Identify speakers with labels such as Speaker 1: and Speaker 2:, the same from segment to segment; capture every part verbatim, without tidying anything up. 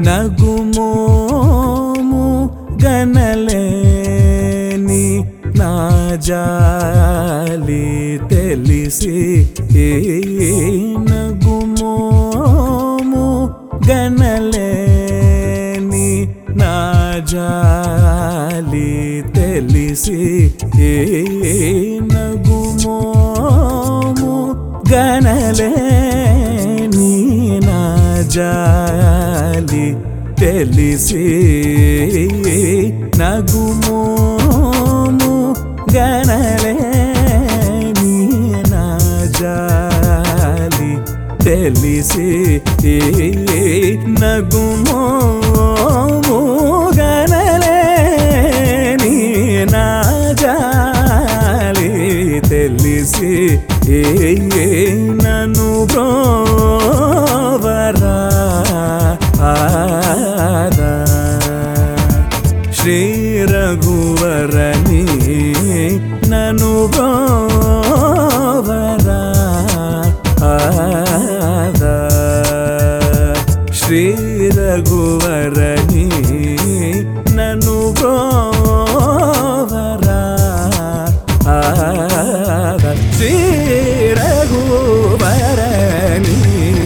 Speaker 1: నగుమోము గనలేని నా జాలి తెలిసి నగుమోము గనలేని నా జాలి తెలిసి నగుమోము గనలేని నా జాలి తెలిసి నగుమోము గనలేని నా జాలి తెలిసి నగుమోము గనలేని నా జాలి తెలిసి నన్ను బ్రోవరా శ్రీ రఘువరని నన్ను బ్రోవరా శ్రీ రఘువరని నన్ను బ్రోవరా శ్రీ రఘువరని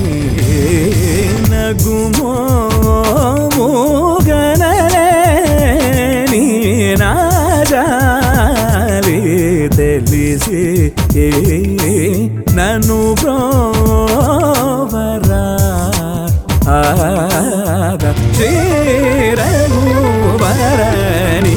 Speaker 1: నగుమోము గనలేని నా జాలి తెలిసి నన్ను బ్రోవరా శ్రీ రఘువరని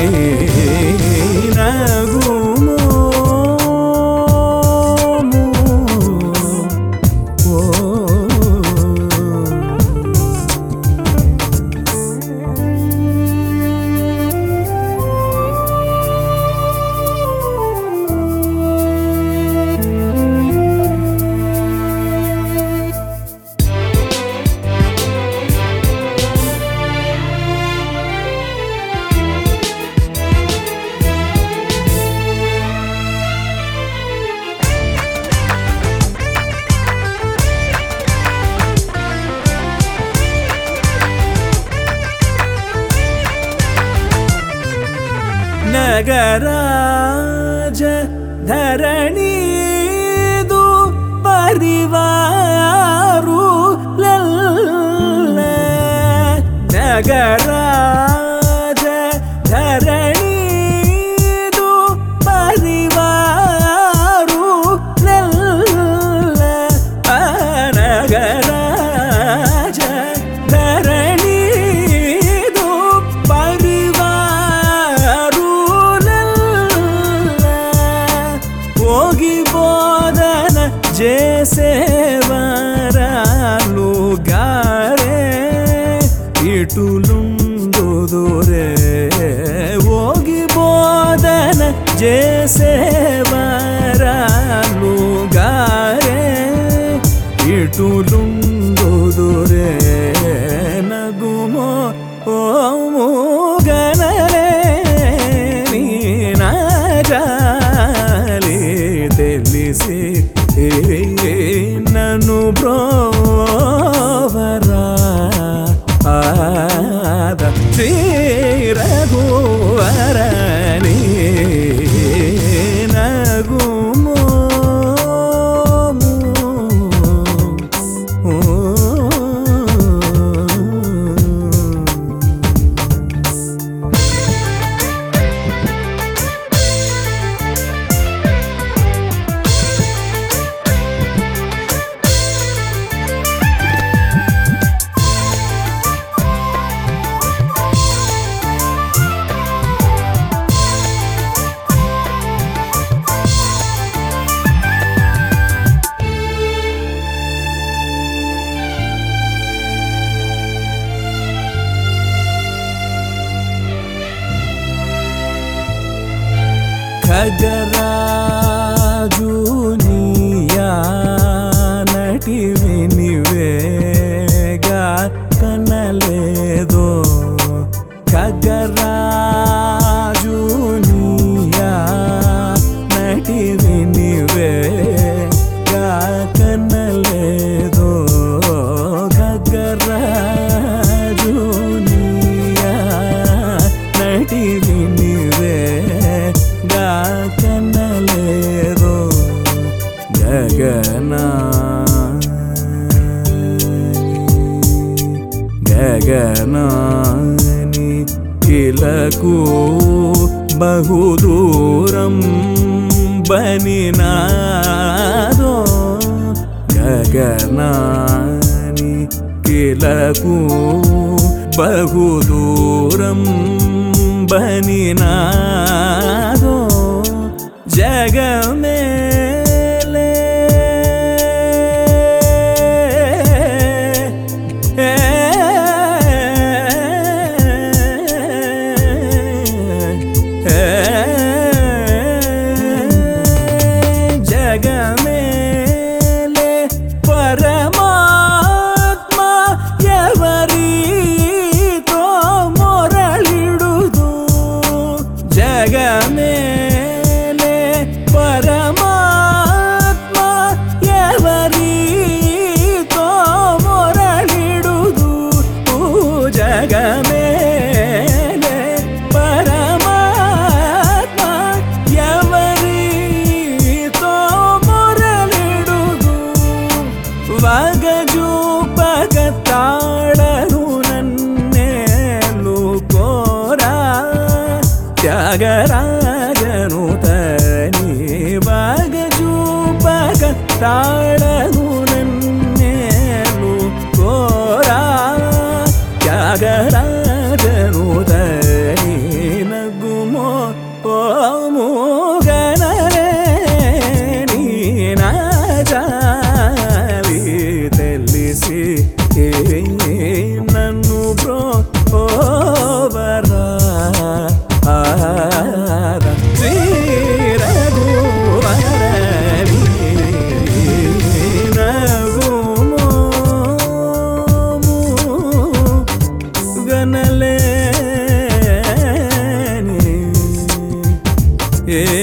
Speaker 1: ನಗರಾಜ ಧರಣೀದು ಪರಿವಾರು ಲಲ್ಲ ನಗರಾಜ ಧರಣೀದು ಪರಿವಾರು ಲಲ್ಲ ನಗರಾಜ ಧರಣೀದು ಪರಿವಾರು ಹೋಗಿ ಬೋಧನ ಜೇಸೇವರಾಲು ಗಾರೆ ಇಟುಲುಂದುದುರೆ ಹೋಗಿ ಬೋಧನ ಜೇಸೇವರಾಲು ಗಾರೆ ಇಟುಲುಂದುದುರೆ ನಗುಮೋ ಓಮು ಗನಲೇನಿ ನಾ ಜಾಲಿ తెలిసి నన్ను బ్రోవరా శ్రీ రఘువరని నగుమోము గగనా గగనాని కిలకు బహుదూరం బనినాదో గగనాని కిలకు బహుదూరం బనినాదో జగమేలే జగమేలే పరమాత్మ ఎవరితో మొరళిడుదు జగమేలే పరమాత్మ ఎవరితో మొరళిడుదు జగమేలే పరమాత్మ ఎవరితో మొరళిడుదు వగజూపగ తాళను నన్నేలు కోరా త్యాగరాజను తని వగజూపగ తాళను నన్నేలు కోరా త్యాగరాజను తని నగుమో ఓము గనరే నీ నాజాలి తెలిసి నన్ను బ్రో ఓవరా ఆర శ్రీ రఘువరని నగుమోము గనలేని ఏ